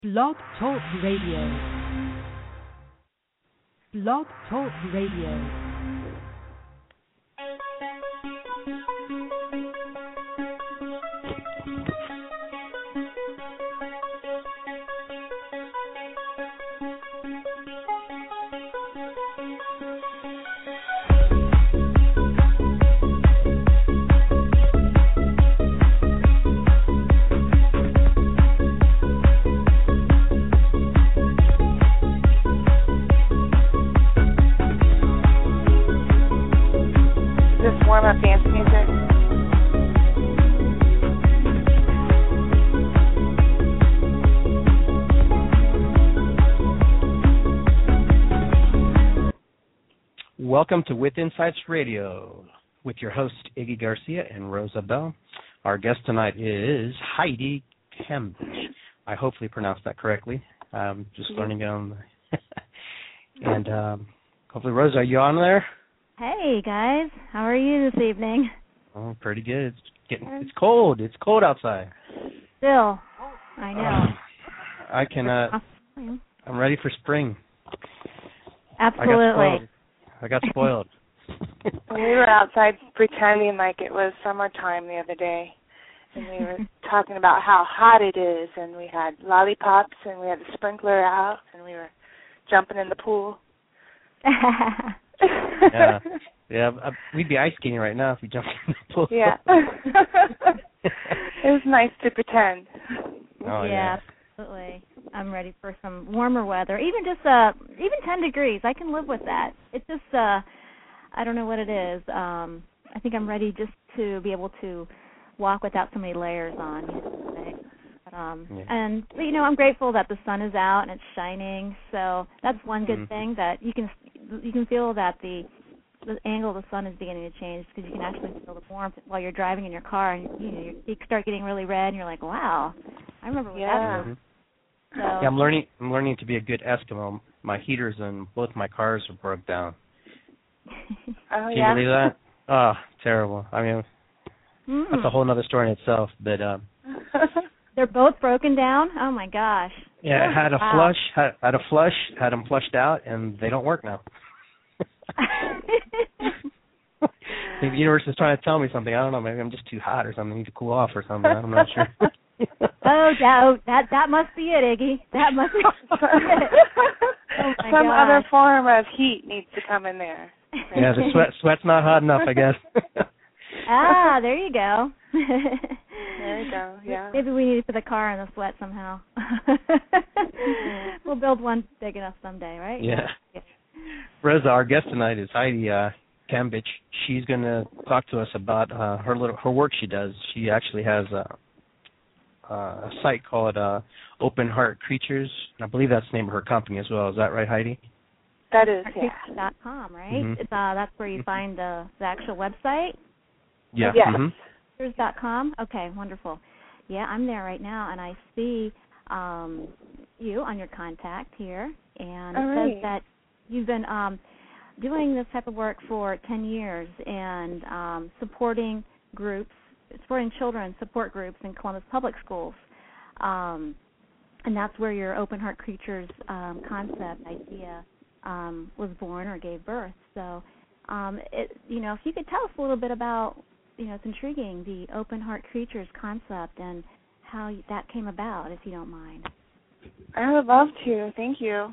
Blog Talk Radio. Blog Talk Radio. Dance music. Welcome to With Insights Radio with your hosts Iggy Garcia and Rosa Bell. Our guest tonight is Heidi Kembish. I hopefully pronounced that correctly. Just learning it on and hopefully, Rosa, are you on there? Hey guys, how are you this evening? Oh, pretty good. It's cold. It's cold outside. Still, I know. I cannot. I'm ready for spring. Absolutely. I got spoiled. We were outside pretending like it was summertime the other day, and we were talking about how hot it is, and we had lollipops, and we had the sprinkler out, and we were jumping in the pool. Yeah, we'd be ice skating right now if we jumped in the pool. Yeah. It was nice to pretend. Oh, yeah, absolutely. I'm ready for some warmer weather. Even 10 degrees, I can live with that. It's just, I don't know what it is. I think I'm ready just to be able to walk without so many layers on. And I'm grateful that the sun is out and it's shining. So that's one good thing, that you can feel that the angle of the sun is beginning to change, because you can actually feel the warmth while you're driving in your car, and you start getting really red, and you're like, wow, I remember what that was. So, yeah, I'm learning to be a good Eskimo. My heaters in both my cars are broke down. Oh, Can you believe that? Oh, terrible. I mean, that's a whole other story in itself. But they're both broken down? Oh my gosh. Yeah, I had a flush, had them flushed out, and they don't work now. The universe is trying to tell me something. I don't know. Maybe I'm just too hot or something. I need to cool off or something. I'm not sure. That must be it, Iggy. That must be it. Oh my Some gosh. other form of heat needs to come in there. Yeah, the sweat's not hot enough, I guess. There you go. There you go, yeah. Maybe we need to put the car in the sweat somehow. We'll build one big enough someday, right? Yeah. Rosa, our guest tonight is Heidi Kembish. She's going to talk to us about her work she does. She actually has a site called Open Heart Creatures. I believe that's the name of her company as well. Is that right, Heidi? That is, yeah. .com, right? Mm-hmm. That's where you find the actual website? Yeah. Yes. .com? Okay, wonderful. Yeah, I'm there right now, and I see you on your contact here, and it says that you've been doing this type of work for 10 years and supporting children support groups in Columbus Public Schools. And that's where your Open Heart Creatures concept idea was born or gave birth. So, if you could tell us a little bit about, it's intriguing, the Open Heart Creatures concept and how that came about, if you don't mind. I would love to. Thank you.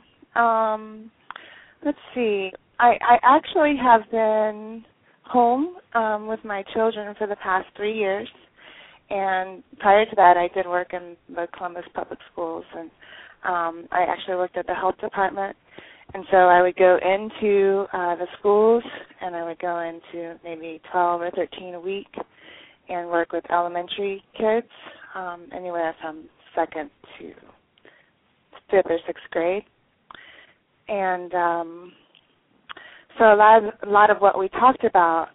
Let's see. I actually have been home with my children for the past 3 years, and prior to that I did work in the Columbus Public Schools, and I actually worked at the health department, and so I would go into the schools, and I would go into maybe 12 or 13 a week and work with elementary kids, anywhere from 2nd to 5th or 6th grade. And so a lot of what we talked about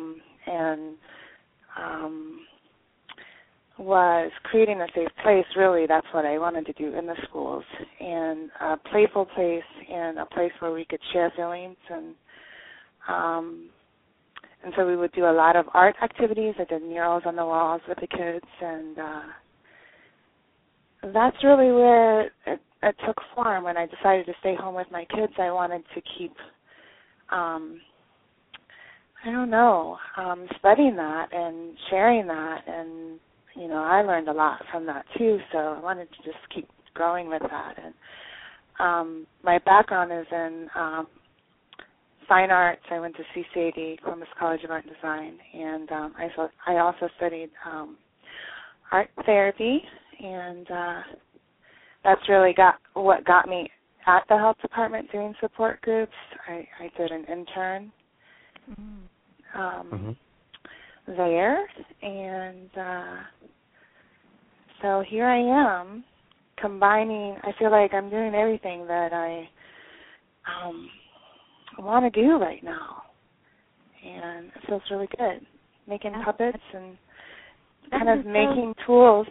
was creating a safe place. Really, that's what I wanted to do in the schools, and a playful place, and a place where we could share feelings. And so we would do a lot of art activities. I did murals on the walls with the kids, and that's really where it took form. When I decided to stay home with my kids, I wanted to keep, studying that and sharing that. And, I learned a lot from that too, so I wanted to just keep growing with that. And my background is in fine arts. I went to CCAD, Columbus College of Art and Design, and I also studied art therapy, and that's really what got me at the health department doing support groups. I did an intern there, and so here I am combining. I feel like I'm doing everything that I want to do right now, and it feels really good. Making puppets and kind of making tools.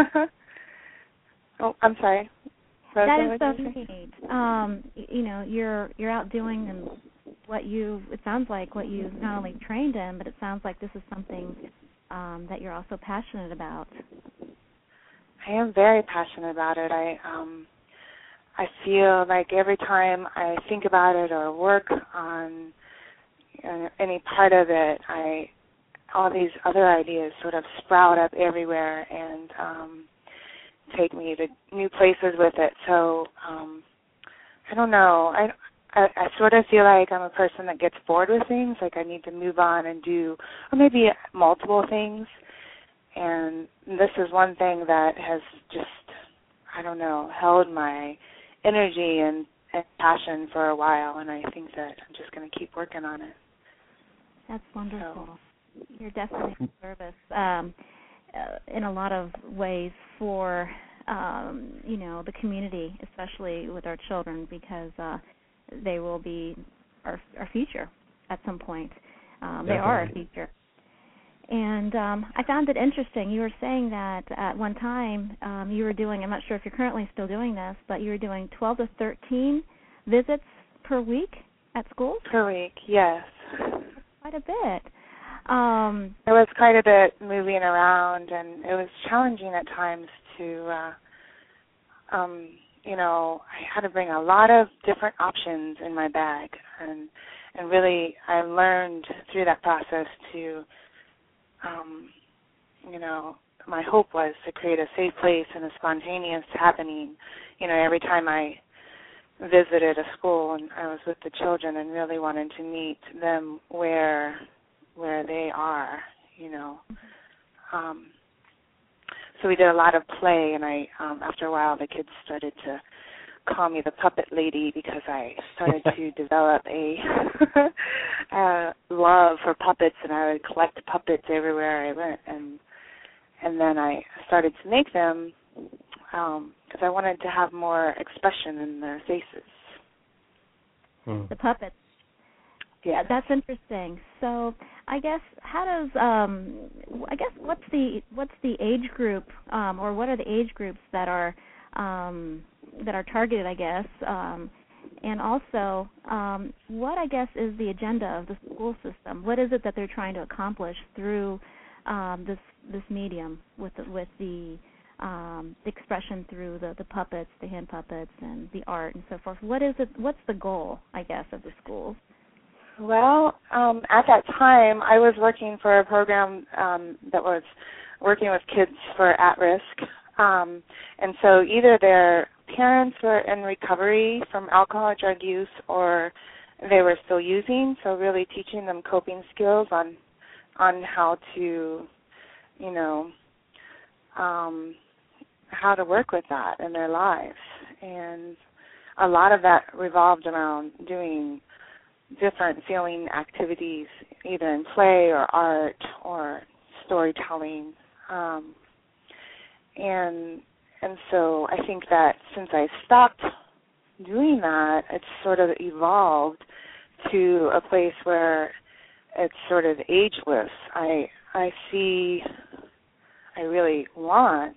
Oh, I'm sorry. That is so neat. You're out doing and it sounds like what you not only trained in, but it sounds like this is something that you're also passionate about. I am very passionate about it. I feel like every time I think about it or work on any part of it, all these other ideas sort of sprout up everywhere and take me to new places with it. So I don't know. I sort of feel like I'm a person that gets bored with things, like I need to move on and do, or maybe multiple things. And this is one thing that has just, held my energy and passion for a while, and I think that I'm just going to keep working on it. That's wonderful. So. You're definitely in service in a lot of ways for, the community, especially with our children, because they will be our future at some point. They are our future. And I found it interesting. You were saying that at one time you were doing, I'm not sure if you're currently still doing this, but you were doing 12 to 13 visits per week at schools? Per week, yes. Quite a bit. It was quite a bit moving around, and it was challenging at times to, I had to bring a lot of different options in my bag, and really I learned through that process to, my hope was to create a safe place and a spontaneous happening, every time I visited a school and I was with the children and really wanted to meet them where they are, So we did a lot of play, and after a while the kids started to call me the puppet lady because I started to develop a love for puppets, and I would collect puppets everywhere I went, and then I started to make them because I wanted to have more expression in their faces. The puppets. Yeah, that's interesting. So I guess what's the age group, or what are the age groups that are targeted, I guess, and also what I guess is the agenda of the school system? What is it that they're trying to accomplish through this medium with the expression through the puppets, the hand puppets, and the art and so forth? What is it? What's the goal, I guess, of the schools? Well, at that time, I was working for a program that was working with kids for at-risk. And so either their parents were in recovery from alcohol or drug use, or they were still using, so really teaching them coping skills on how to, how to work with that in their lives. And a lot of that revolved around doing different feeling activities, either in play or art or storytelling. And so I think that since I stopped doing that, it's sort of evolved to a place where it's sort of ageless. I really want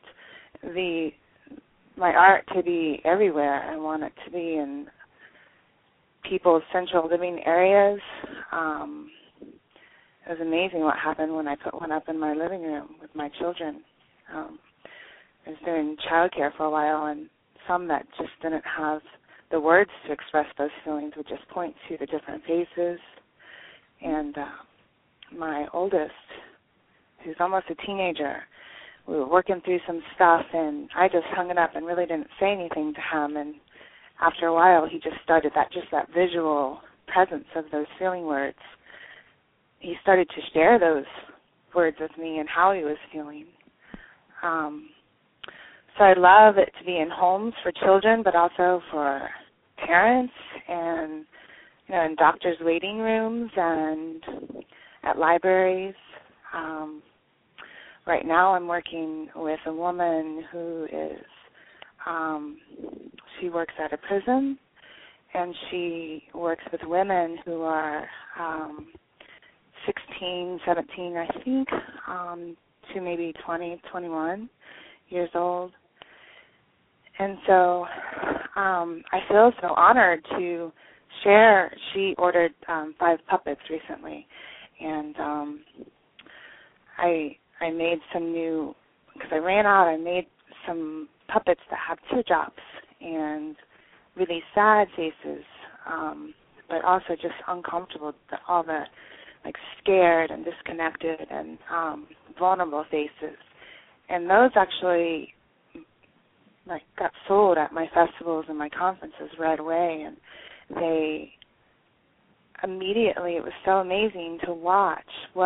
my art to be everywhere. I want it to be in people's central living areas. It was amazing what happened when I put one up in my living room with my children. was doing childcare for a while, and some that just didn't have the words to express those feelings would just point to the different faces. And my oldest, who's almost a teenager, we were working through some stuff, and I just hung it up and really didn't say anything to him. And after a while, he just started that visual presence of those feeling words. He started to share those words with me and how he was feeling. So I love it to be in homes for children, but also for parents, and in doctors' waiting rooms and at libraries. Right now I'm working with a woman who is, she works at a prison, and she works with women who are 16, 17, I think, to maybe 20, 21 years old. And so I feel so honored to share. She ordered 5 puppets recently, and I made some new, because I ran out, I made some puppets that have teardrops and really sad faces, but also just uncomfortable, all the scared and disconnected and vulnerable faces. And those actually got sold at my festivals and my conferences right away, and they immediately, it was so amazing to watch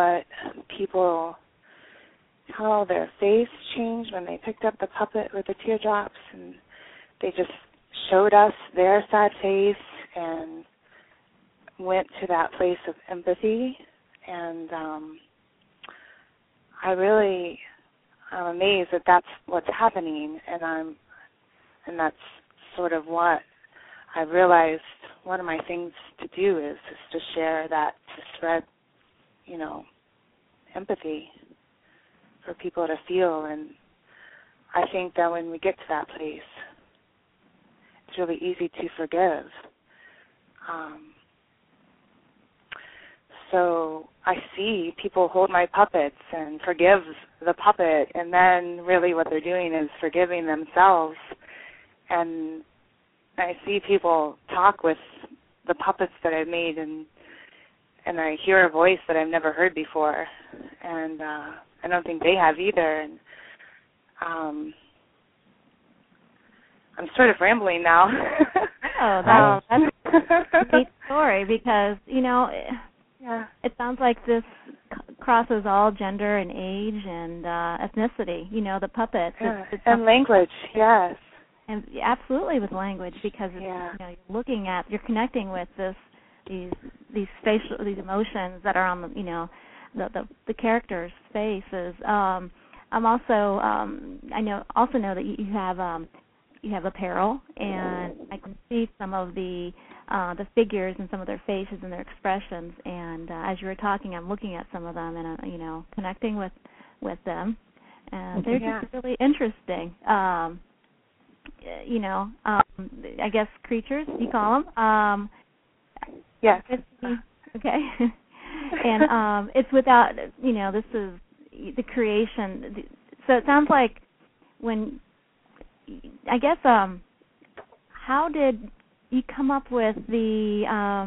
how their face changed when they picked up the puppet with the teardrops, and they just showed us their sad face and went to that place of empathy. And I'm amazed that that's what's happening, and that's sort of what I realized one of my things to do is to share that, to spread, empathy for people to feel. And I think that when we get to that place, it's really easy to forgive. So I see people hold my puppets and forgive the puppet, and then really what they're doing is forgiving themselves. And I see people talk with the puppets that I've made, and I hear a voice that I've never heard before, and I don't think they have either. And I'm sort of rambling now. Oh, that's a neat story, because it sounds like this crosses all gender and age and ethnicity. The puppets and language, yes. And absolutely with language, because you're connecting with these emotions that are on the characters' faces. I'm also I know that you have apparel, and I can see some of the figures and some of their faces and their expressions. And as you were talking, I'm looking at some of them, and I'm connecting with them, and they're just really interesting. I guess creatures, you call them. Yes. Okay. And it's without, this is the creation. So it sounds like how did you come up with the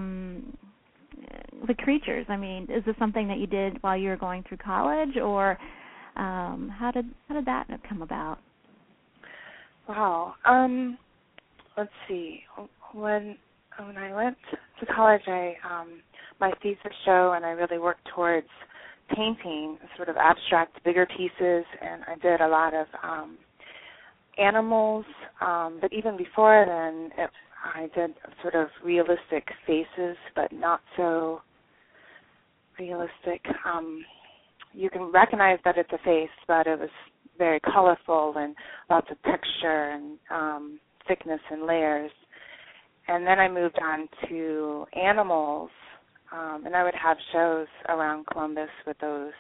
creatures? I mean, is this something that you did while you were going through college, or how did that come about? Wow. Let's see. When I went to college, my thesis show, and I really worked towards painting sort of abstract, bigger pieces, and I did a lot of animals. But even before then, I did sort of realistic faces, but not so realistic. You can recognize that it's a face, but it was very colorful and lots of texture and thickness and layers. And then I moved on to animals, and I would have shows around Columbus with those.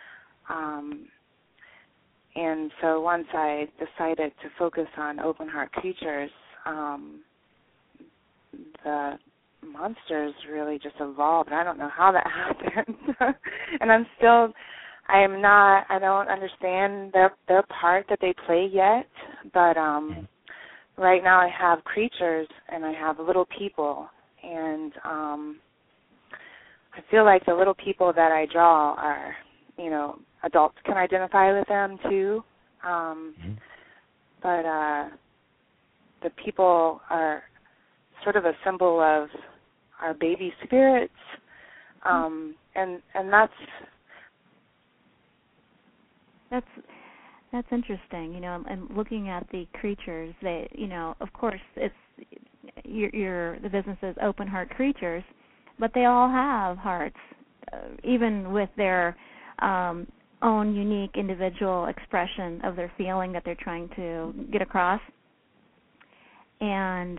And so once I decided to focus on open heart creatures, the monsters really just evolved. I don't know how that happened. And I don't understand their part that they play yet, but right now I have creatures and I have little people, and I feel like the little people that I draw are, adults can identify with them too, but the people are sort of a symbol of our baby spirits, and that's interesting, and looking at the creatures, they, of course, it's the business is Open Heart Creatures, but they all have hearts, even with their own unique individual expression of their feeling that they're trying to get across. And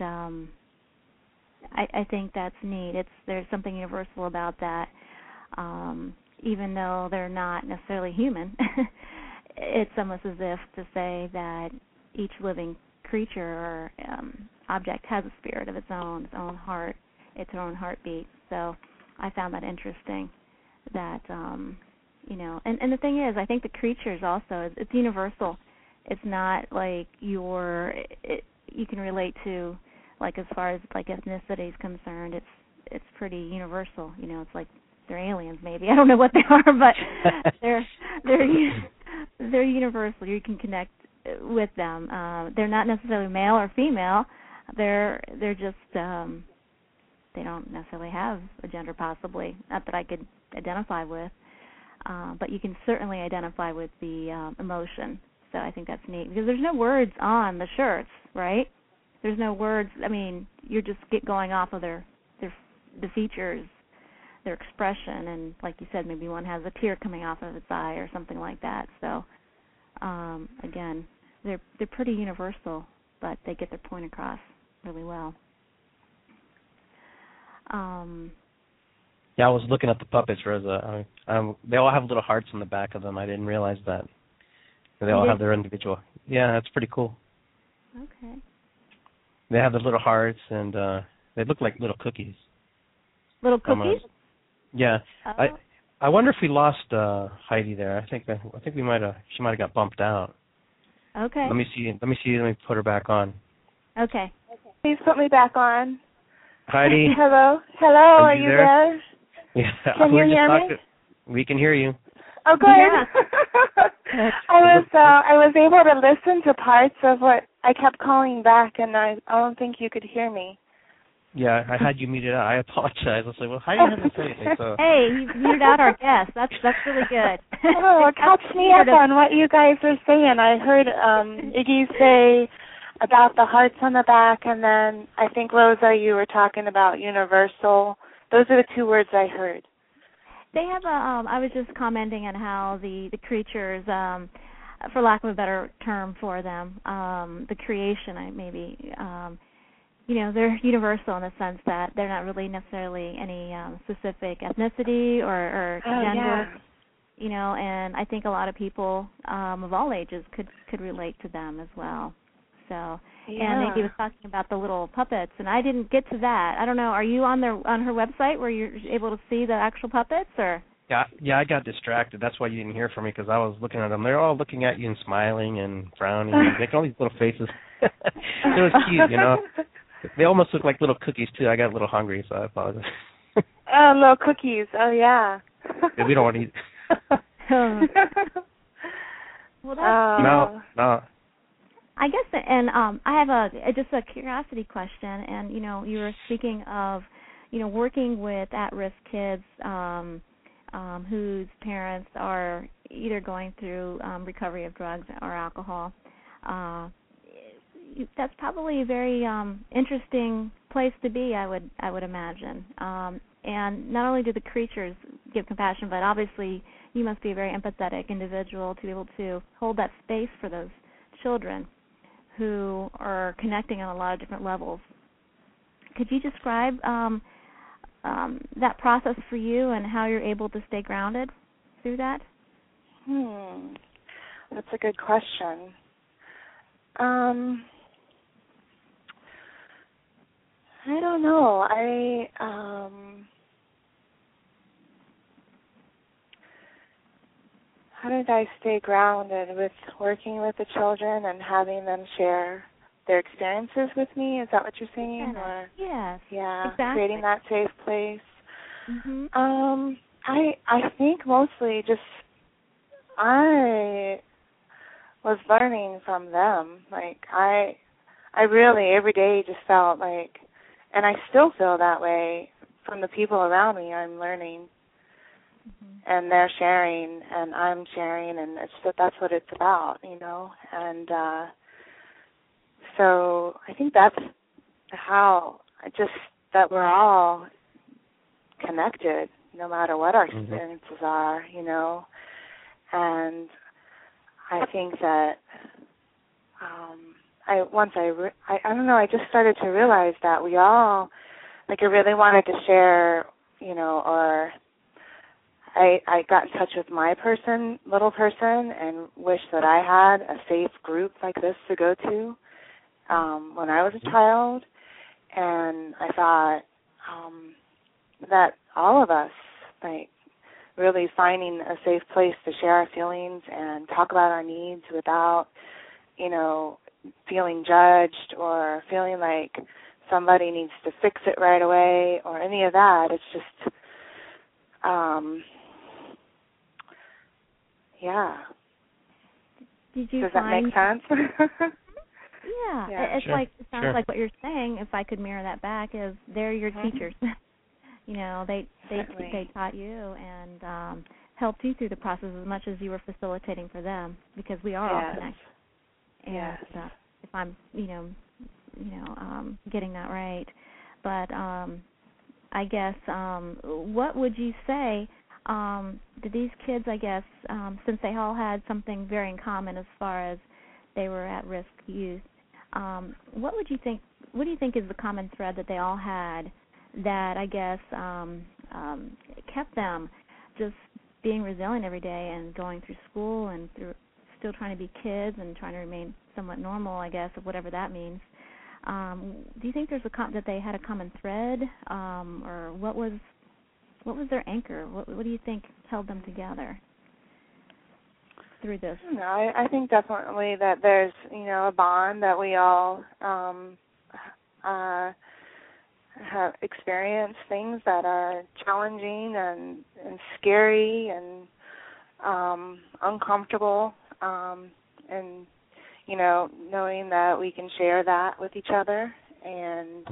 I think that's neat. There's something universal about that, even though they're not necessarily human. It's almost as if to say that each living creature or object has a spirit of its own heart, its own heartbeat. So I found that interesting. That and the thing is, I think the creatures also it's universal. It's not like you can relate to, like, as far as like ethnicity is concerned. It's pretty universal. It's like they're aliens, maybe. I don't know what they are, but they're universal. You can connect with them. They're not necessarily male or female. They're just they don't necessarily have a gender, possibly, not that I could identify with, but you can certainly identify with the emotion. So I think that's neat, because there's no words on the shirts, right? There's no words. I mean, you're just going off of the features, their expression, and like you said, maybe one has a tear coming off of its eye or something like that. So again, they're pretty universal, but they get their point across really well. Yeah, I was looking at the puppets, Rosa. They all have little hearts on the back of them. I didn't realize that. They all have their individual. Yeah, that's pretty cool. Okay. They have the little hearts, and they look like little cookies. Little cookies? Yeah. Oh. I wonder if we lost Heidi there. I think we might have. She might have got bumped out. Okay. Let me see. Let me put her back on. Okay. Please put me back on. Heidi. Hello. Are you there? Yeah. Can you hear me? We can hear you. Oh, good. Yeah. I was able to listen to parts of what I kept calling back, and I don't think you could hear me. Yeah, I had you muted out. I apologize. I was like, well, Heidi hasn't said anything, so. Hey, you muted out our guest. That's really good. Oh, catch me up on what you guys are saying. I heard Iggy say about the hearts on the back, and then I think, Rosa, you were talking about universal. Those are the two words I heard. They have I was just commenting on how the creatures, for lack of a better term for them, the creation, they're universal in the sense that they're not really necessarily any specific ethnicity or gender. Yeah. And I think a lot of people of all ages could relate to them as well. So, yeah. And he was talking about the little puppets, and I didn't get to that. I don't know. Are you on her website where you're able to see the actual puppets, or? Yeah, I got distracted. That's why you didn't hear from me, because I was looking at them. They're all looking at you and smiling and frowning and making all these little faces. It was cute, They almost look like little cookies too. I got a little hungry, so I apologize. Oh, little cookies. Oh, yeah. Yeah, we don't want to eat. Well, that's No. I guess, and I have just a curiosity question. And you were speaking of, working with at-risk kids whose parents are either going through recovery of drugs or alcohol. That's probably a very interesting place to be, I would imagine. And not only do the creatures give compassion, but obviously you must be a very empathetic individual to be able to hold that space for those children who are connecting on a lot of different levels. Could you describe that process for you and how you're able to stay grounded through that? That's a good question. I don't know. did I stay grounded with working with the children and having them share their experiences with me? Is that what you're saying? Or yes. Yeah, exactly. creating that safe place. Mm-hmm. I think mostly just I was learning from them. Like I really every day just felt like, and I still feel that way from the people around me. I'm learning, and they're sharing, and I'm sharing, and that's what it's about, you know. And so I think that's how that we're all connected, no matter what our experiences are, you know. And I think that I don't know, I just started to realize that we all, like, I really wanted to share, you know, or I got in touch with my little person, and wished that I had a safe group like this to go to when I was a child. And I thought that all of us, like, really finding a safe place to share our feelings and talk about our needs without, you know, feeling judged or feeling like somebody needs to fix it right away or any of that. It's just, yeah. Does that make sense? Yeah. It's sure. like, it sounds like what you're saying, if I could mirror that back, is they're your teachers. You know, they taught you and helped you through the process as much as you were facilitating for them, because we are all connected. And if I'm, getting that right, but I guess what would you say? Did these kids, I guess, since they all had something very in common as far as they were at-risk youth, what would you think? What do you think is the common thread that they all had that, I guess, kept them just being resilient every day and going through school and still trying to be kids and trying to remain somewhat normal, I guess, of whatever that means? Do you think there's that they had a common thread, or what was their anchor? What do you think held them together through this? No, I think definitely that there's, you know, a bond that we all have experienced things that are challenging and scary and uncomfortable, and, you know, knowing that we can share that with each other, and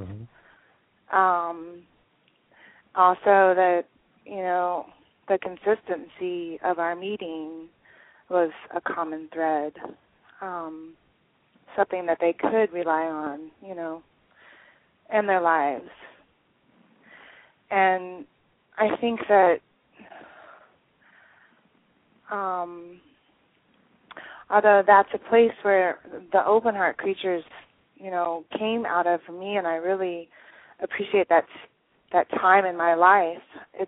also that, you know, the consistency of our meeting was a common thread, something that they could rely on, you know, in their lives. And I think that although that's a place where the open heart creatures, you know, came out of for me, and I really appreciate that time in my life, it's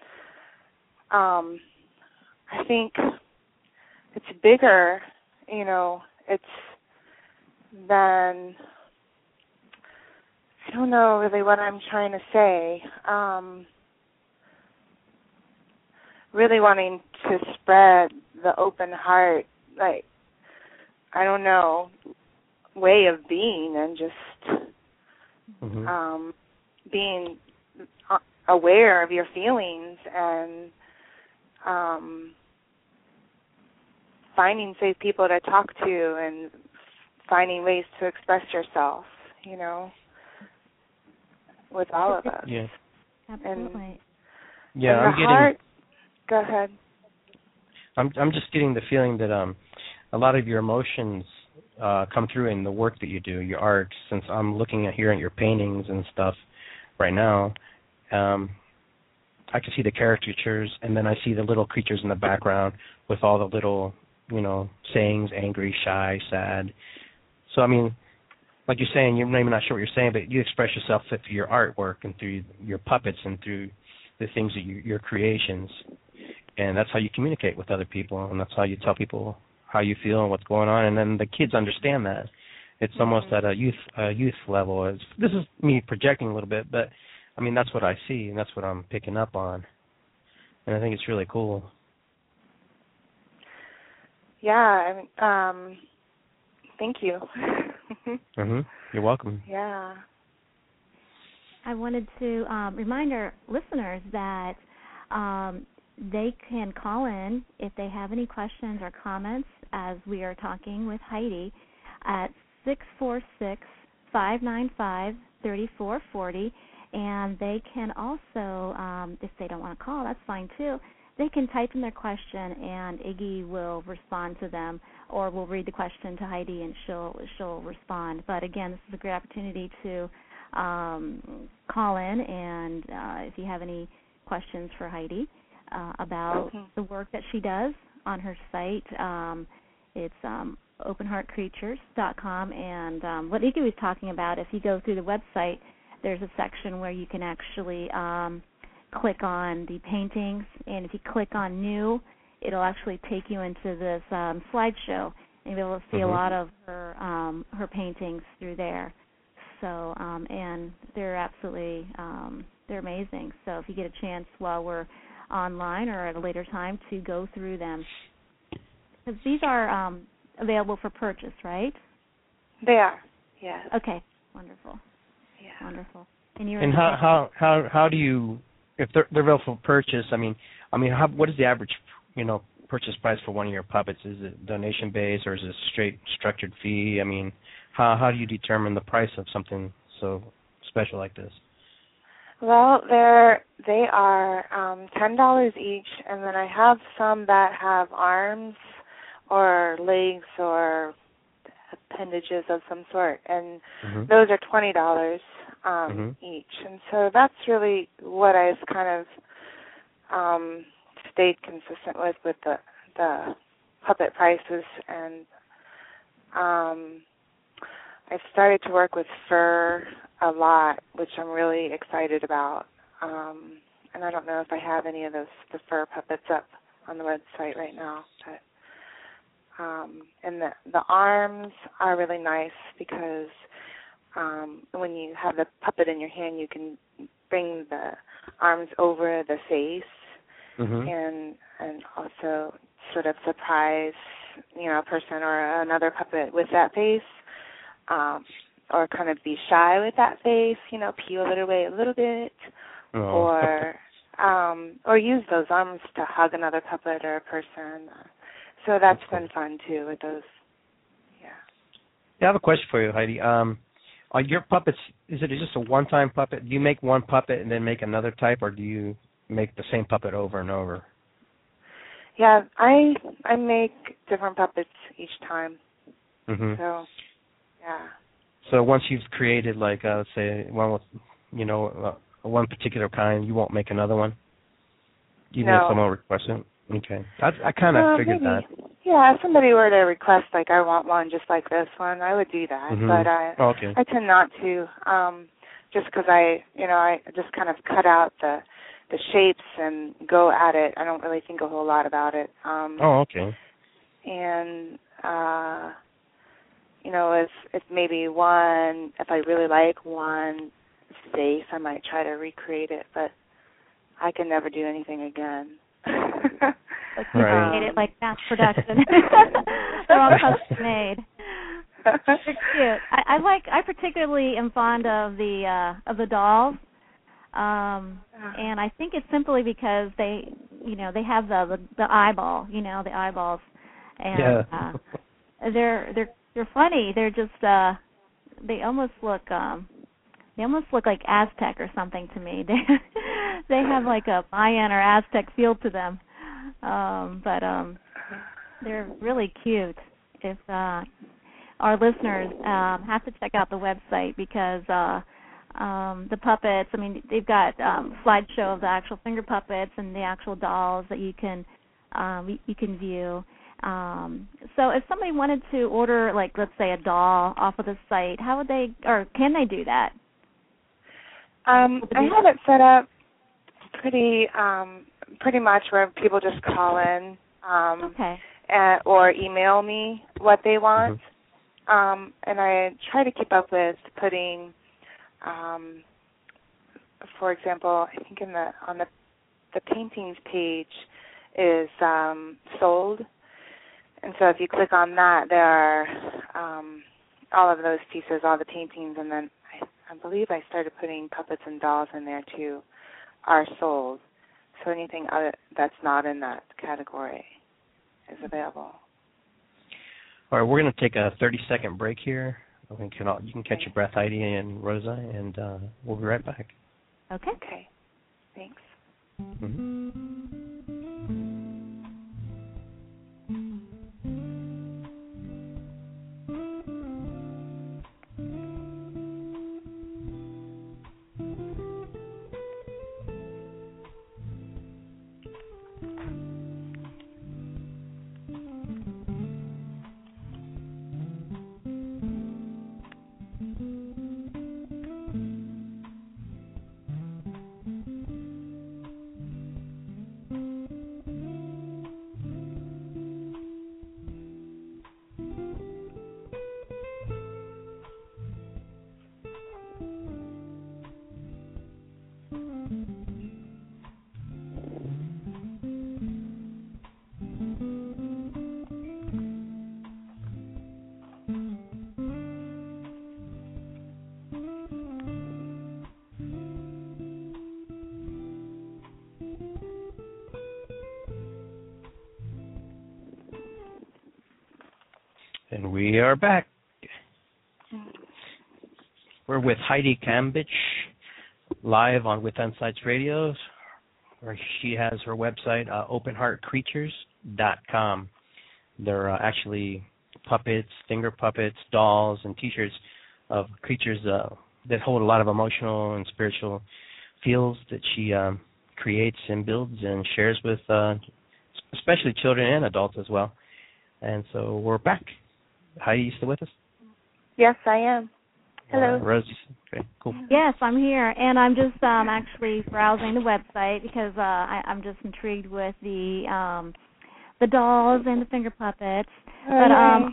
I think it's bigger, you know, it's than, I don't know really what I'm trying to say. Really wanting to spread the open heart, like, I don't know, way of being, and just being aware of your feelings and finding safe people to talk to and finding ways to express yourself, you know, with all of us. Yeah. Absolutely. Go ahead. I'm just getting the feeling that a lot of your emotions come through in the work that you do, your art. Since I'm looking at your paintings and stuff right now, I can see the caricatures, and then I see the little creatures in the background with all the little, you know, sayings: angry, shy, sad. So I mean, like you're saying, you're maybe not sure what you're saying, but you express yourself through your artwork and through your puppets and through the things that your creations. And that's how you communicate with other people, and that's how you tell people how you feel and what's going on. And then the kids understand that. It's almost at a youth level. This is me projecting a little bit, but I mean that's what I see, and that's what I'm picking up on. And I think it's really cool. Yeah, thank you. You're welcome. Yeah. I wanted to remind our listeners that they can call in if they have any questions or comments as we are talking with Heidi at 646-595-3440. And they can also, if they don't want to call, that's fine too, they can type in their question and Iggy will respond to them, or we'll read the question to Heidi and she'll respond. But again, this is a great opportunity to call in, and if you have any questions for Heidi about the work that she does on her site, it's openheartcreatures.com. And what Iggy was talking about, if you go through the website, there's a section where you can actually click on the paintings, and if you click on new, it'll actually take you into this slideshow, and you'll be able to see a lot of her paintings through there. So, and they're absolutely, they're amazing. So if you get a chance while we're online or at a later time to go through them. Because these are available for purchase, right? They are, yeah. Okay, wonderful. Yeah. Wonderful. And how do you, if they're available for purchase, what is the average, purchase price for one of your puppets? Is it donation based or is it a straight structured fee? How do you determine the price of something so special like this? Well, they are $10 each, and then I have some that have arms or legs or appendages of some sort, and those are $20 each. And so that's really what I've kind of stayed consistent with the puppet prices. And I've started to work with fur a lot, which I'm really excited about. And I don't know if I have any of the fur puppets up on the website right now. But, and the arms are really nice because when you have the puppet in your hand, you can bring the arms over the face and also sort of surprise, a person or another puppet with that face. Or kind of be shy with that face, peel it away a little bit, or use those arms to hug another puppet or a person. So that's been fun too with those. Yeah. I have a question for you, Heidi. Are your puppets? Is it just a one-time puppet? Do you make one puppet and then make another type, or do you make the same puppet over and over? Yeah, I make different puppets each time. So. Yeah. So once you've created, like, let's say, one with, one particular kind, you won't make another one? Even if someone requests it? Okay. I kind of figured that. Yeah, if somebody were to request, like, I want one just like this one, I would do that. But I tend not to, just because I just kind of cut out the shapes and go at it. I don't really think a whole lot about it. Okay. And... if maybe one, if I really like one face, I might try to recreate it, but I can never do anything again. Like you made it like mass production. They're all custom made. They're cute. I particularly am fond of the dolls, and I think it's simply because they have the eyeball, the eyeballs, and they're funny. They're just they almost look like Aztec or something to me. They have like a Mayan or Aztec feel to them. But they're really cute. If our listeners have to check out the website because the puppets, they've got slideshow of the actual finger puppets and the actual dolls that you can view. So if somebody wanted to order, like, let's say a doll off of the site, how would they, or can they do that? I have it set up pretty much where people just call in or email me what they want. And I try to keep up with putting, for example, I think on the paintings page is sold. And so if you click on that, there are all of those pieces, all the paintings, and then I believe I started putting puppets and dolls in there too, are sold. So anything other that's not in that category is available. All right, we're going to take a 30-second break here. You can catch your breath, Heidi and Rosa, and we'll be right back. Okay. Okay. Thanks. Mm-hmm. And we are back. We're with Heidi Cambich, live on Within Sights Radio, where she has her website, openheartcreatures.com. They're actually puppets, finger puppets, dolls, and T-shirts of creatures that hold a lot of emotional and spiritual feels that she creates and builds and shares with especially children and adults as well. And so we're back. Heidi, you still with us? Yes, I am. Hello. Rose, okay, cool. Yes, I'm here, and I'm just actually browsing the website because I'm just intrigued with the dolls and the finger puppets. But I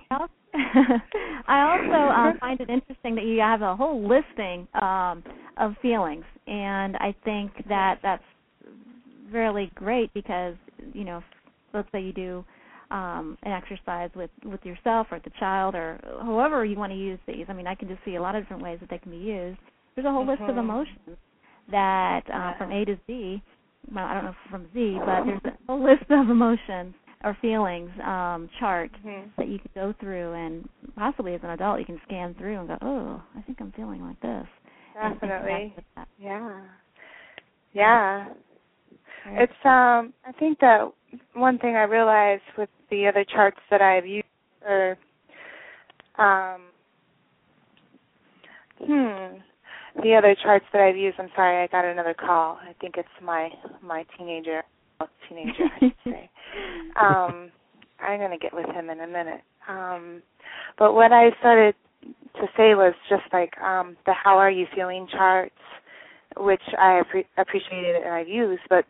also find it interesting that you have a whole listing of feelings, and I think that that's really great because, you know, let's say you do an exercise with yourself or the child or however you want to use these. I mean, I can just see a lot of different ways that they can be used. There's a whole list of emotions that from A to Z, well, I don't know if from Z, but there's a whole list of emotions or feelings chart that you could go through, and possibly as an adult you can scan through and go, oh, I think I'm feeling like this. Definitely. Yeah. Yeah. It's I think that one thing I realized with the other charts that I've used are the other charts that I've used, I'm sorry, I got another call. I think it's my teenager, I should say. I'm going to get with him in a minute. But what I started to say was just like the how are you feeling charts, which I appreciated and I've used, but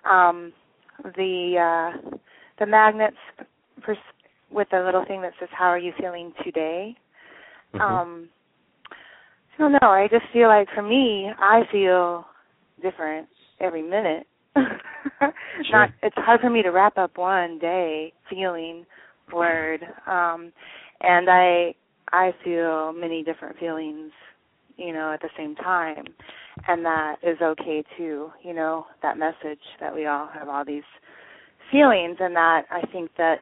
the magnets with the little thing that says how are you feeling today. I don't know. I just feel like for me, I feel different every minute. Sure. It's hard for me to wrap up one day feeling word, and I feel many different feelings, you know, at the same time, and that is okay too. You know, that message that we all have all these feelings, and that I think that,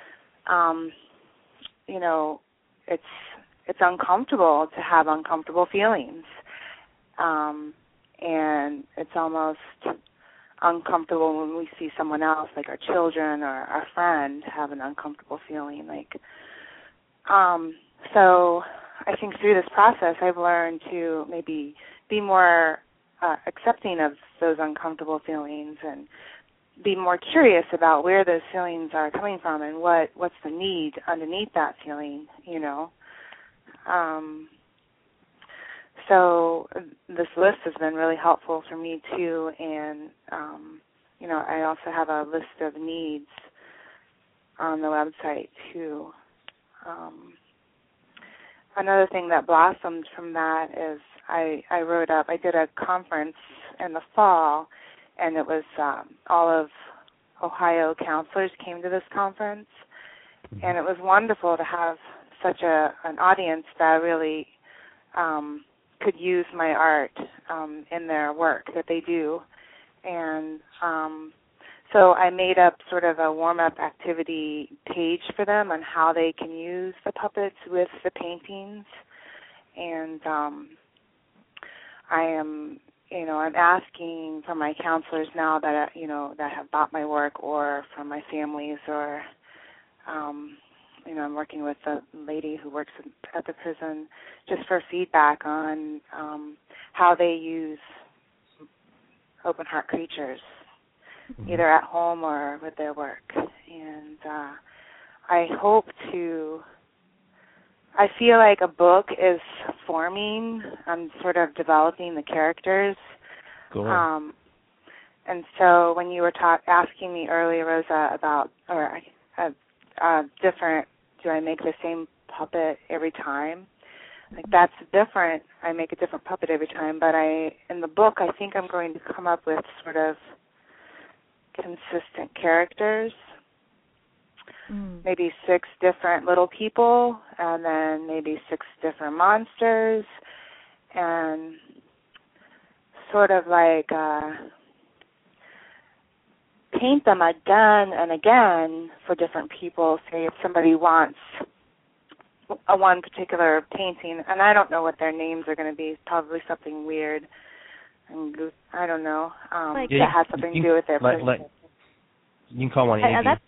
you know, it's uncomfortable to have uncomfortable feelings, and it's almost uncomfortable when we see someone else, like our children or our friend, have an uncomfortable feeling. Like, so I think through this process, I've learned to maybe be more accepting of those uncomfortable feelings and be more curious about where those feelings are coming from and what's the need underneath that feeling, you know. So this list has been really helpful for me too, and you know, I also have a list of needs on the website too. Another thing that blossomed from that is I did a conference in the fall, and it was all of Ohio counselors came to this conference, And it was wonderful to have such an audience that really could use my art in their work that they do. And so I made up sort of a warm-up activity page for them on how they can use the puppets with the paintings. And I'm asking from my counselors now that, that have bought my work, or from my families, or, I'm working with a lady who works at the prison, just for feedback on how they use open heart creatures, either at home or with their work. And I feel like a book is forming. I'm sort of developing the characters. Cool. And so when you were asking me earlier, Rosa, about different, do I make the same puppet every time? Like, that's different. I make a different puppet every time, but in the book, I think I'm going to come up with sort of consistent characters. Maybe 6 different little people, and then maybe 6 different monsters, and sort of like paint them again and again for different people. Say if somebody wants one particular painting, and I don't know what their names are going to be, probably something weird, and I don't know, that has something to do with their person. You can call one Iggy.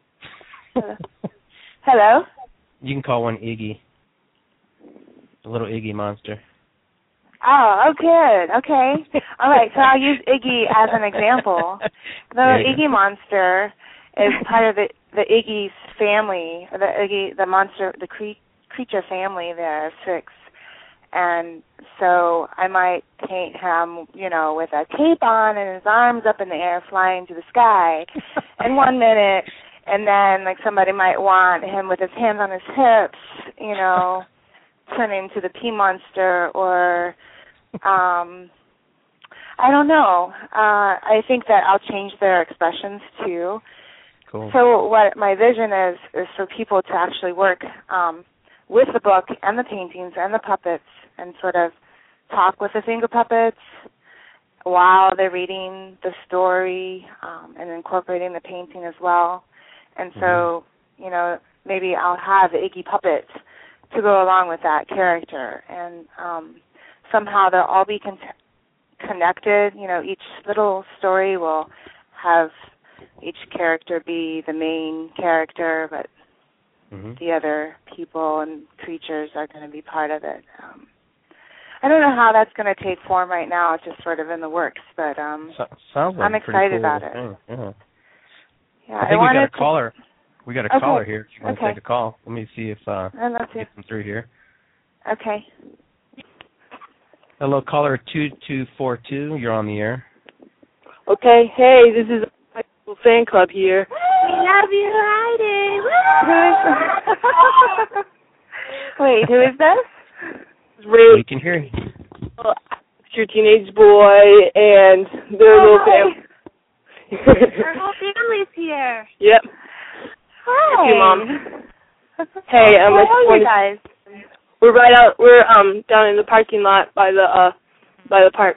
Hello? You can call one Iggy. A little Iggy monster. Oh, good. Okay. All right, so I'll use Iggy as an example. The Iggy monster is part of the Iggy's family, the creature family. There are 6. And so I might paint him, with a cape on and his arms up in the air flying to the sky in 1 minute. And then, like, somebody might want him with his hands on his hips, turn into the Pea Monster, or, I don't know. I think that I'll change their expressions, too. Cool. So what my vision is for people to actually work with the book and the paintings and the puppets and sort of talk with the finger puppets while they're reading the story and incorporating the painting as well. And so, maybe I'll have the Iggy puppet to go along with that character. And somehow they'll all be connected. Each little story will have each character be the main character, but the other people and creatures are going to be part of it. I don't know how that's going to take form right now. It's just sort of in the works, but sounds like I'm excited about it. Yeah. Yeah, I think we got a caller. We got a caller here. If you want to take a call, let me see if get them through here. Okay. Hello, caller 2242. You're on the air. Okay. Hey, this is my fan club here. We love you, Heidi. Wait, who is this? Ray. We can hear you. It's your teenage boy and their little family. Our whole family's here. Yep. Hi. Thank you, Mom. Hey, where are you guys? We're down in the parking lot by the park.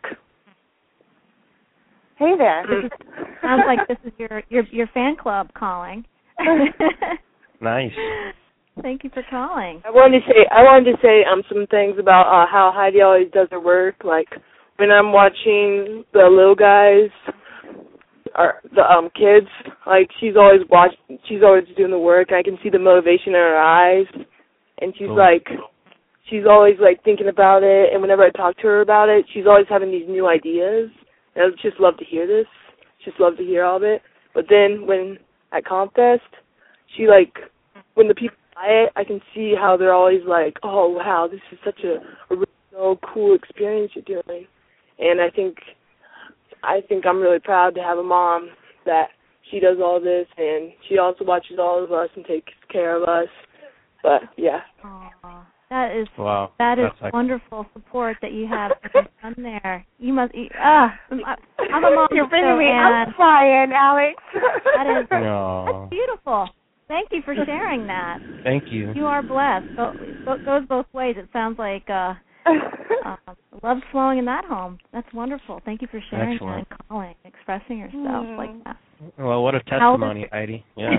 Hey there. Sounds like this is your fan club calling. Nice. Thank you for calling. I wanted to say some things about how Heidi always does her work. Like when I'm watching the little guys, or the kids, like she's always doing the work. I can see the motivation in her eyes, and she's always like thinking about it. And whenever I talk to her about it, she's always having these new ideas. And I just love to hear this. Just love to hear all of it. But then when at Comfest, when the people buy it, I can see how they're always like, oh wow, this is such a really cool experience you're doing. And I think I'm really proud to have a mom that she does all this, and she also watches all of us and takes care of us. But yeah. Aww, that is like wonderful support that you have for your son there. You must. I'm a mom. You're bringing me. I'm crying, Alex. That's beautiful. Thank you for sharing that. Thank you. You are blessed. It goes both ways. It sounds like love's flowing in that home. That's wonderful. Thank you for sharing that and calling, expressing yourself like that. Well, what a testimony, Heidi. Yeah.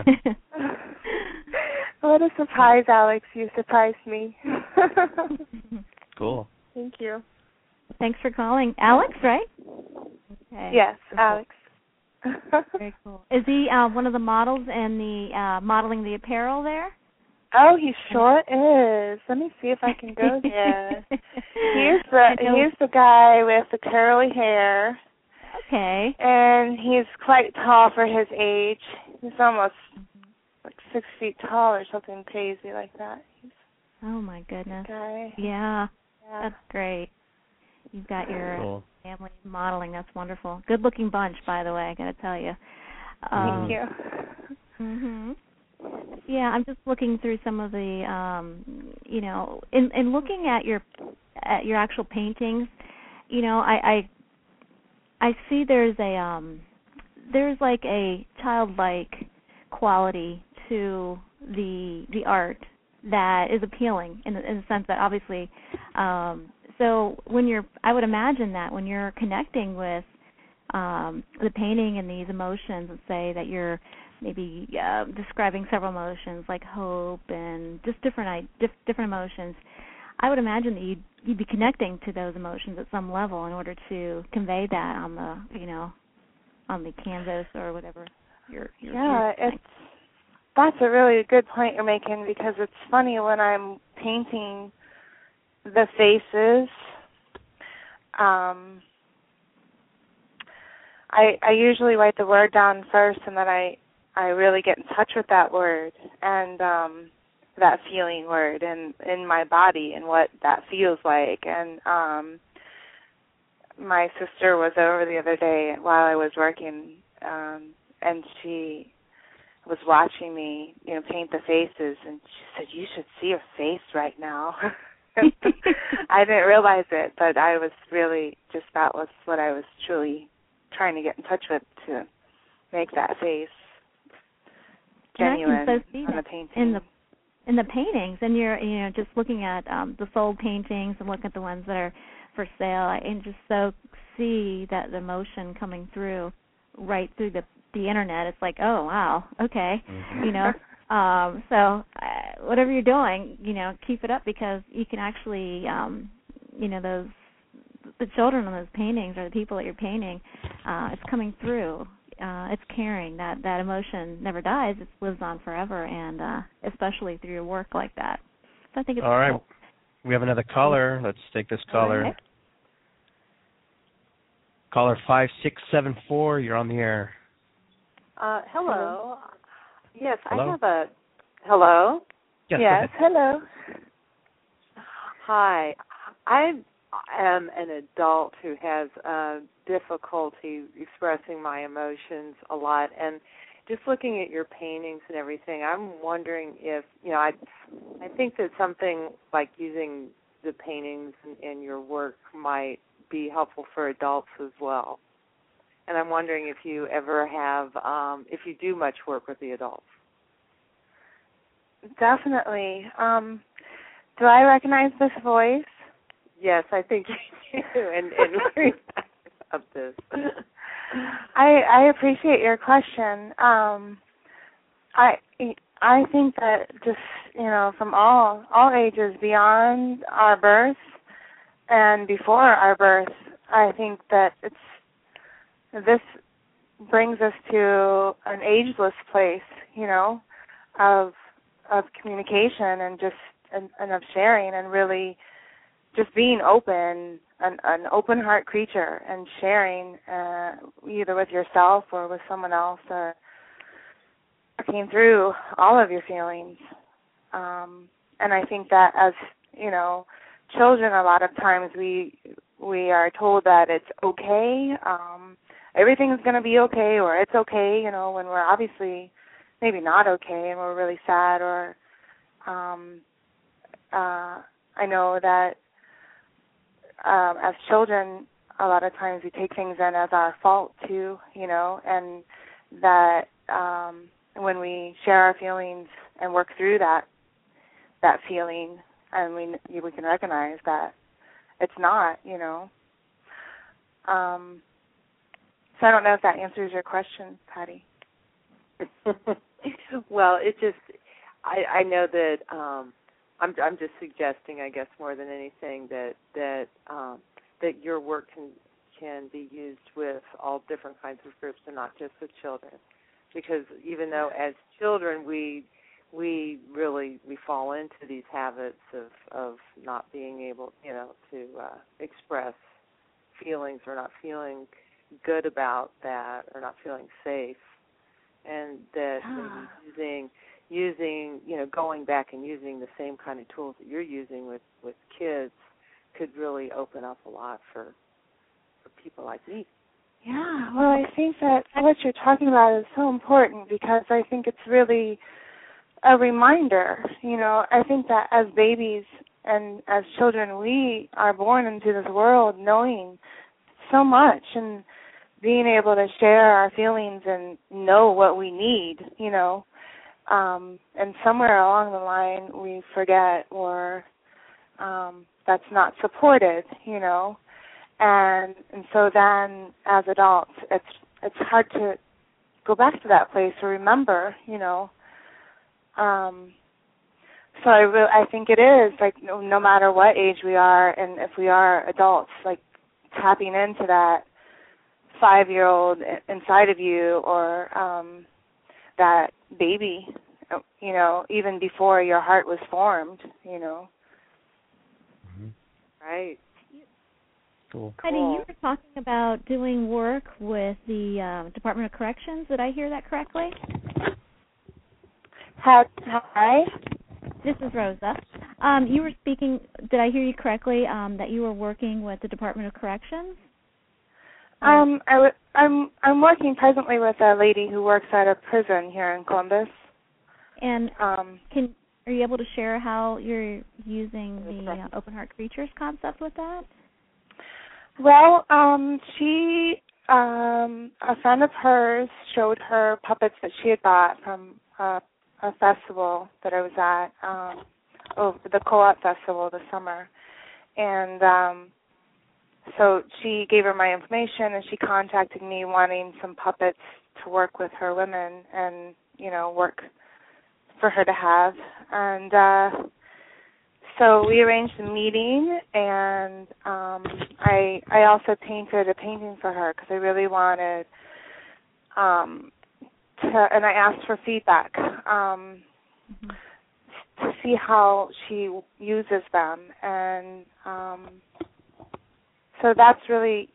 What a surprise, Alex. You surprised me. Cool. Thank you. Thanks for calling. Alex, right? Okay. Yes, Alex. Very cool. Is he one of the models in the modeling the apparel there? Oh, he sure is. Let me see if I can go there. Here's the guy with the curly hair. Okay. And he's quite tall for his age. He's almost like 6 feet tall or something crazy like that. Oh my goodness. Guy. Yeah, that's great. You've got your family modeling. That's wonderful. Good-looking bunch, by the way. I got to tell you. Thank you. Mhm. Yeah, I'm just looking through some of the, in looking at your actual paintings. I see there's like a childlike quality to the art that is appealing in the sense that obviously. So I would imagine that when you're connecting with the painting and these emotions, let's say that you're maybe describing several emotions like hope and just different emotions, I would imagine that you'd be connecting to those emotions at some level in order to convey that on the canvas or whatever you're that's a really good point you're making, because it's funny when I'm painting the faces, I usually write the word down first, and then I really get in touch with that word and that feeling word and in my body and what that feels like. And my sister was over the other day while I was working, and she was watching me, paint the faces, and she said, "You should see your face right now." I didn't realize it, but I was really that was what I was truly trying to get in touch with, to make that face genuine on the painting. In the paintings, and you're just looking at the sold paintings and looking at the ones that are for sale, and just so see that the emotion coming through right through the internet. It's like, oh wow, okay, Mm-hmm. so whatever you're doing, keep it up, because you can actually, the children on those paintings or the people that you're painting, it's coming through. It's caring. That emotion never dies. It lives on forever, and especially through your work like that. So I think it's all right. Cool. We have another caller. Let's take this caller. Okay. Caller 5674. You're on the air. Hello. Yes, hello? I have a. Hello. Yes. Hello. Hi. I am an adult who has difficulty expressing my emotions a lot, and just looking at your paintings and everything, I'm wondering if I think that something like using the paintings in your work might be helpful for adults as well. And I'm wondering if you ever have, if you do much work with the adults. Definitely. Do I recognize this voice? Yes, I think you do, and we're of this. I appreciate your question. I think that just from all ages, beyond our birth and before our birth, I think that this brings us to an ageless place, of communication and just and of sharing and really just being open, an open heart creature, and sharing either with yourself or with someone else, or working through all of your feelings. And I think that as children, a lot of times we are told that it's okay, everything's going to be okay, or it's okay, when we're obviously maybe not okay and we're really sad, or I know that as children, a lot of times we take things in as our fault too, and that when we share our feelings and work through that feeling, and we can recognize that it's not, So I don't know if that answers your question, Patty. Well, it just, I know that I'm just suggesting, I guess, more than anything, that your work can be used with all different kinds of groups and not just with children, because even though as children we fall into these habits of not being able, to express feelings, or not feeling good about that, or not feeling safe, and that maybe using going back and using the same kind of tools that you're using with kids could really open up a lot for people like me. Yeah, well, I think that what you're talking about is so important, because I think it's really a reminder. I think that as babies and as children, we are born into this world knowing so much and being able to share our feelings and know what we need, and somewhere along the line we forget, or that's not supported, and so then as adults it's hard to go back to that place or remember, So I think it is, like, no matter what age we are, and if we are adults, like tapping into that 5-year-old inside of you, or that baby, even before your heart was formed, Mm-hmm. Right. Cool. Heidi, you were talking about doing work with the Department of Corrections. Did I hear that correctly? Hi. This is Rosa. You were speaking. Did I hear you correctly? That you were working with the Department of Corrections? I'm working presently with a lady who works at a prison here in Columbus. And are you able to share how you're using the Open Heart Creatures concept with that? Well, a friend of hers showed her puppets that she had bought from a festival that I was at, the Co-op Festival this summer. And so she gave her my information, and she contacted me wanting some puppets to work with her women and, work for her to have. And so we arranged a meeting, and I also painted a painting for her because I really wanted and I asked for feedback to see how she uses them. And so that's really,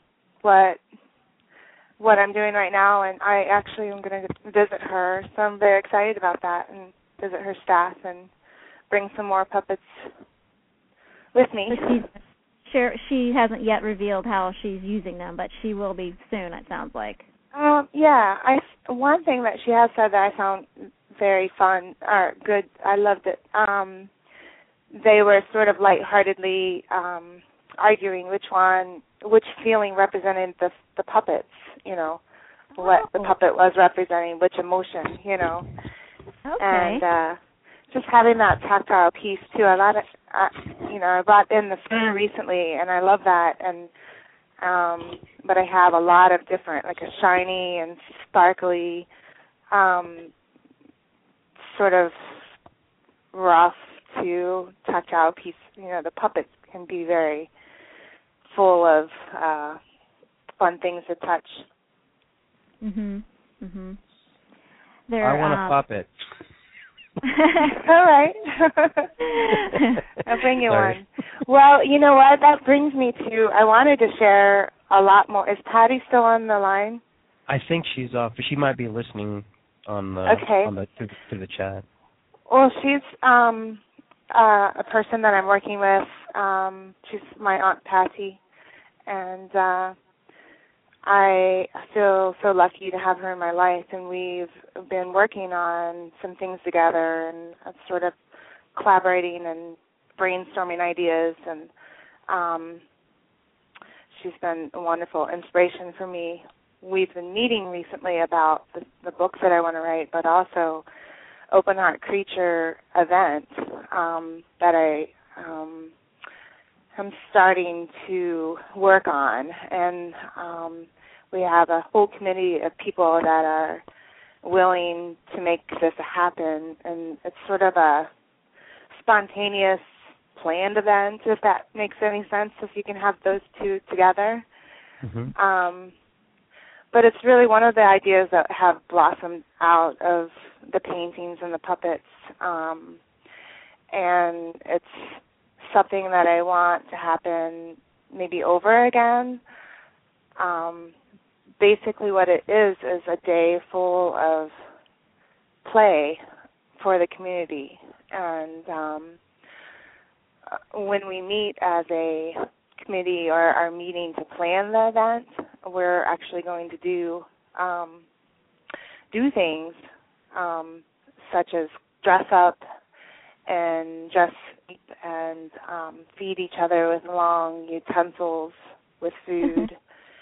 what I'm doing right now, and I actually am going to visit her, so I'm very excited about that, and visit her staff and bring some more puppets with me. She hasn't yet revealed how she's using them, but she will be soon, it sounds like. Yeah. One thing that she has said that I found very fun, or good, I loved it. They were sort of lightheartedly arguing which feeling represented the puppets, what the puppet was representing, which emotion, Okay. And just having that tactile piece too. I brought in the fur recently, and I love that. And but I have a lot of different, like a shiny and sparkly, sort of rough to tactile piece. The puppets can be very full of fun things to touch. Mhm. Mhm. I want a puppet. All right. I'll bring you one. Well, you know what? That brings me to, I wanted to share a lot more. Is Patty still on the line? I think she's off, but she might be listening on the through the chat. Well, she's a person that I'm working with. She's my Aunt Patty, and I feel so lucky to have her in my life, and we've been working on some things together and sort of collaborating and brainstorming ideas, and she's been a wonderful inspiration for me we've been meeting recently about the books that I want to write, but also Open Heart Creature event that I am starting to work on. And we have a whole committee of people that are willing to make this happen. And it's sort of a spontaneous, planned event, if that makes any sense, if you can have those two together. Mm-hmm. But it's really one of the ideas that have blossomed out of the paintings and the puppets. And it's something that I want to happen maybe over again. Basically what it is a day full of play for the community. And when we meet as a committee or our meeting to plan the event, we're actually going to do things such as dress up and and feed each other with long utensils with food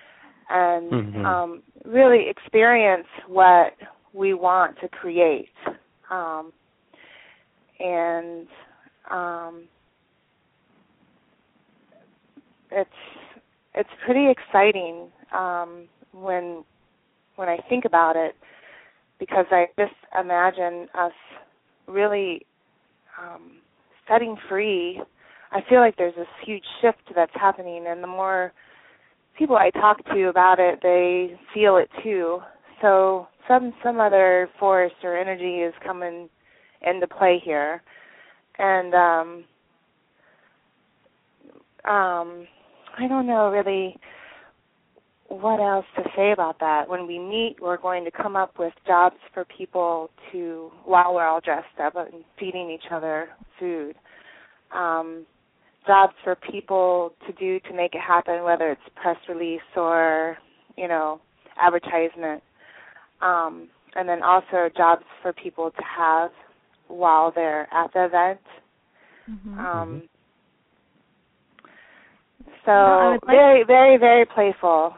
and really experience what we want to create. It's pretty exciting when I think about it, because I just imagine us really setting free. I feel like there's this huge shift that's happening, and the more people I talk to about it, they feel it too. So some other force or energy is coming into play here, and I don't know really what else to say about that. When we meet, we're going to come up with jobs for people to, while we're all dressed up and feeding each other food, jobs for people to do to make it happen, whether it's press release or, advertisement, and then also jobs for people to have while they're at the event. So very, very, very playful.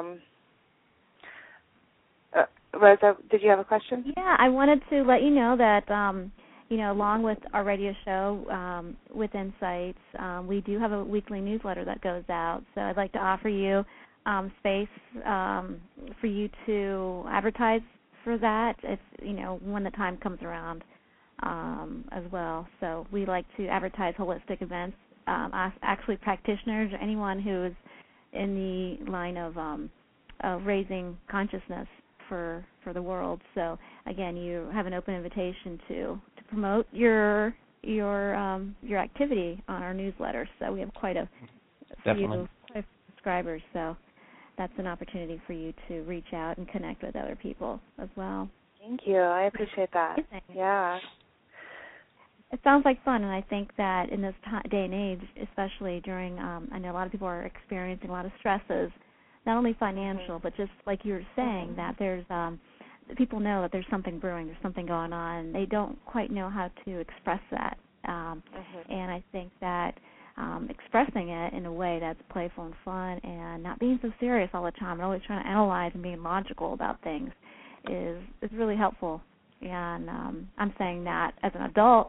Rosa, did you have a question? Yeah, I wanted to let you know that, along with our radio show, With Insights, we do have a weekly newsletter that goes out. So I'd like to offer you space for you to advertise for that if, when the time comes around as well. So we like to advertise holistic events. Actually, practitioners or anyone who is in the line of raising consciousness for the world. So again, you have an open invitation to promote your activity on our newsletter. So we have quite a few subscribers. So that's an opportunity for you to reach out and connect with other people as well. Thank you. I appreciate that. Yeah. It sounds like fun, and I think that in this day and age, especially during, I know a lot of people are experiencing a lot of stresses, not only financial, but just like you were saying, that there's, people know that there's something brewing, there's something going on, and they don't quite know how to express that. And I think that expressing it in a way that's playful and fun and not being so serious all the time and always trying to analyze and being logical about things is really helpful. And I'm saying that as an adult,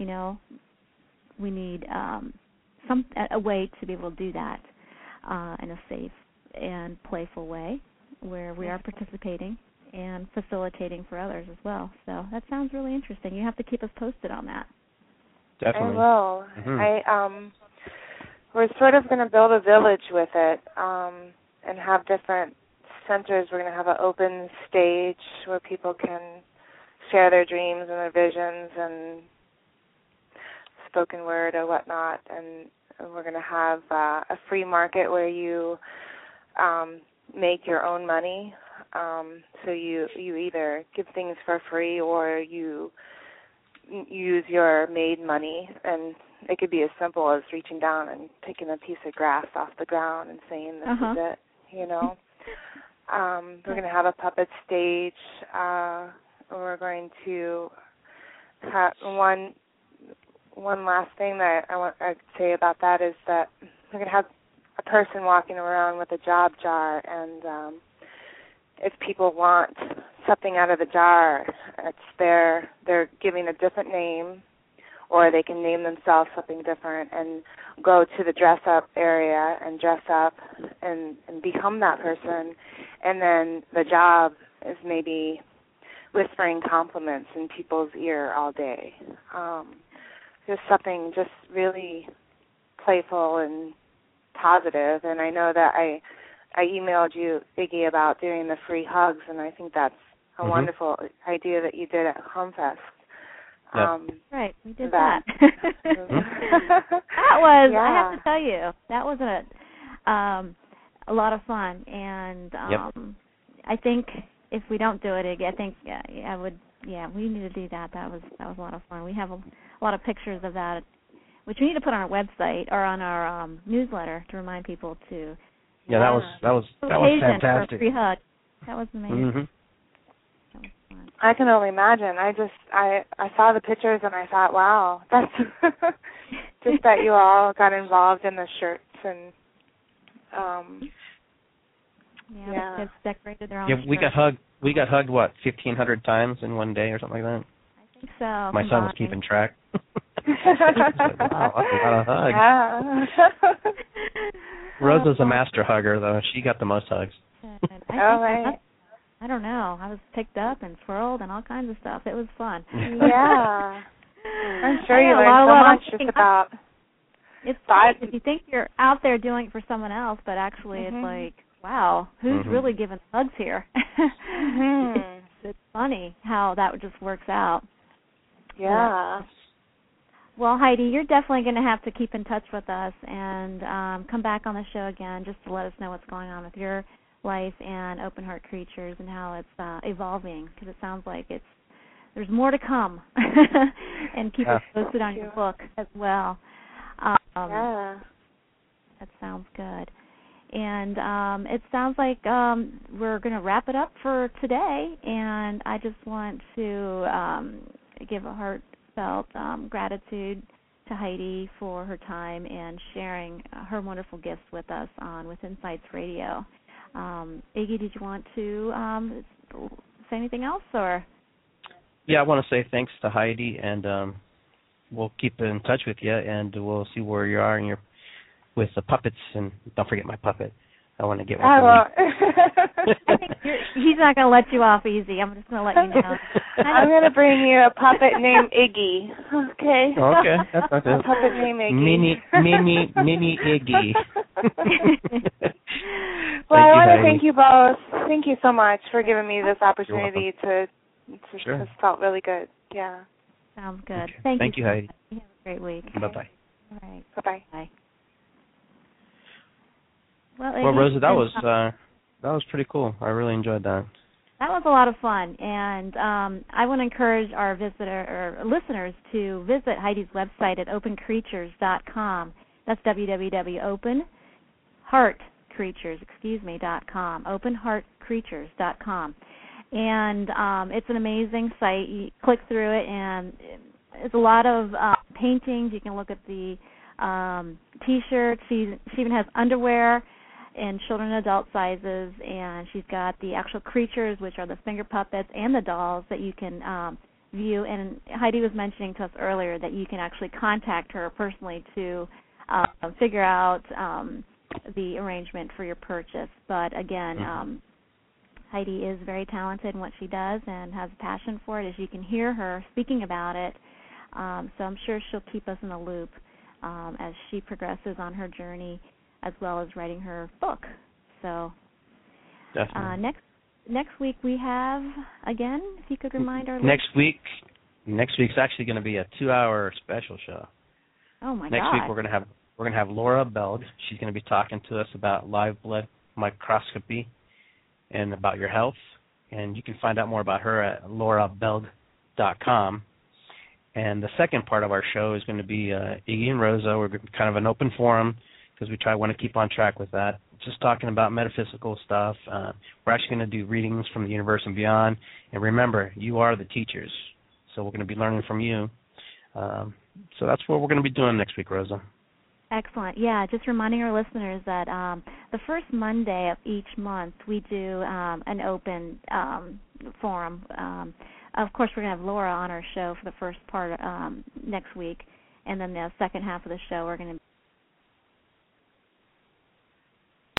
we need a way to be able to do that in a safe and playful way where we are participating and facilitating for others as well. So that sounds really interesting. You have to keep us posted on that. Definitely. I will. Mm-hmm. We're sort of going to build a village with it and have different centers. We're going to have an open stage where people can share their dreams and their visions and spoken word or whatnot, and we're going to have a free market where you make your own money. So you either give things for free or you use your made money, and it could be as simple as reaching down and picking a piece of grass off the ground and saying, this is it, We're going to have a puppet stage. We're going to have one last thing that I'd say about that is that we're going to have a person walking around with a job jar, and if people want something out of the jar, they're giving a different name, or they can name themselves something different and go to the dress-up area and dress up and become that person. And then the job is maybe whispering compliments in people's ear all day. Just something just really playful and positive. And I know that I emailed you, Iggy, about doing the free hugs, and I think that's a wonderful idea that you did at HomeFest. Right, we did that. That was, I have to tell you, that was a lot of fun. And I think if we don't do it again, I think we need to do that. That was a lot of fun. We have a lot of pictures of that, which we need to put on our website or on our newsletter to remind people to. Yeah, that was fantastic. For a free hug. That was amazing. That was fun. I can only imagine. I saw the pictures and I thought, wow, that's just that you all got involved in the shirts and. The kids decorated their own. Yeah, we got hugged. We got hugged 1,500 times in one day or something like that. I think so. My son was keeping track. Like, wow, that's a lot of hugs. Yeah. Rosa's a master hugger, though. She got the most hugs. I don't know. I was picked up and swirled and all kinds of stuff. It was fun. Yeah. I'm sure you learned so much just about. It's fun if you think you're out there doing it for someone else, but actually it's like, wow, who's really giving hugs here? It's funny how that just works out. Yeah. Well, Heidi, you're definitely going to have to keep in touch with us and come back on the show again just to let us know what's going on with your life and Open Heart Creatures and how it's evolving, because it sounds like there's more to come. And keep us posted on your book as well. That sounds good. And it sounds like we're going to wrap it up for today, and I just want to give a heartfelt gratitude to Heidi for her time and sharing her wonderful gifts with us on Within Sights Radio. Iggy, did you want to say anything else? Or? Yeah, I want to say thanks to Heidi, and we'll keep in touch with you, and we'll see where you are with the puppets, and don't forget my puppet. I want to get one. I won't. I think he's not going to let you off easy. I'm just going to let you know. I'm going to bring you a puppet named Iggy. Okay. Okay, that's not good. A puppet named Iggy. Mini Iggy. Well, I want to thank you both. Thank you so much for giving me this opportunity to Sure. This felt really good. Yeah. Sounds good. Okay. Thank you, Heidi. You have a great week. Bye-bye. All right. Bye-bye. Bye. Well, Rosa, that was pretty cool. I really enjoyed that. That was a lot of fun, and I want to encourage our listeners to visit Heidi's website at opencreatures.com. That's www.openheartcreatures.com. openheartcreatures.com. And it's an amazing site. You click through it, and it's a lot of paintings. You can look at the T-shirts. She even has underwear in children and adult sizes, and she's got the actual creatures, which are the finger puppets, and the dolls that you can view. And Heidi was mentioning to us earlier that you can actually contact her personally to figure out the arrangement for your purchase. But again, Heidi is very talented in what she does and has a passion for it, as you can hear her speaking about it. So I'm sure she'll keep us in the loop as she progresses on her journey, as well as writing her book. So next week we have, again, if you could remind our next week's actually going to be a 2-hour special show. Oh my God! Next week we're going to have Laura Belg. She's going to be talking to us about live blood microscopy and about your health. And you can find out more about her at laurabelg.com. And the second part of our show is going to be Iggy and Rosa. We're kind of an open forum because we want to keep on track with that. Just talking about metaphysical stuff. We're actually going to do readings from the universe and beyond. And remember, you are the teachers. So we're going to be learning from you. So that's what we're going to be doing next week, Rosa. Excellent. Yeah, just reminding our listeners that the first Monday of each month we do an open forum. Of course, we're going to have Laura on our show for the first part next week, and then the second half of the show we're going to